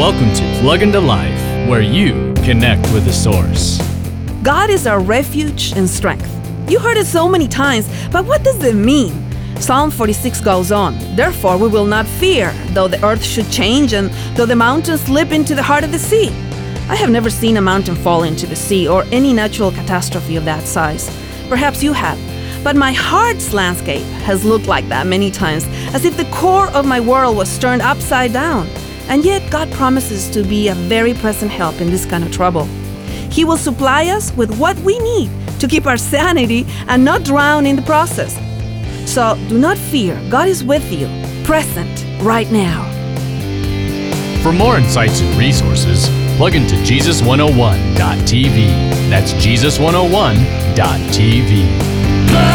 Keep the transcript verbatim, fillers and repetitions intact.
Welcome to Plug into Life, where you connect with the source. God is our refuge and strength. You heard it so many times, but what does it mean? Psalm forty-six goes on, "Therefore we will not fear, though the earth should change and though the mountains slip into the heart of the sea." I have never seen a mountain fall into the sea or any natural catastrophe of that size. Perhaps you have. But my heart's landscape has looked like that many times, as if the core of my world was turned upside down. And yet God promises to be a very present help in this kind of trouble. He will supply us with what we need to keep our sanity and not drown in the process. So do not fear. God is with you, present right now. For more insights and resources, plug into Jesus one oh one dot t v. That's Jesus one oh one dot t v.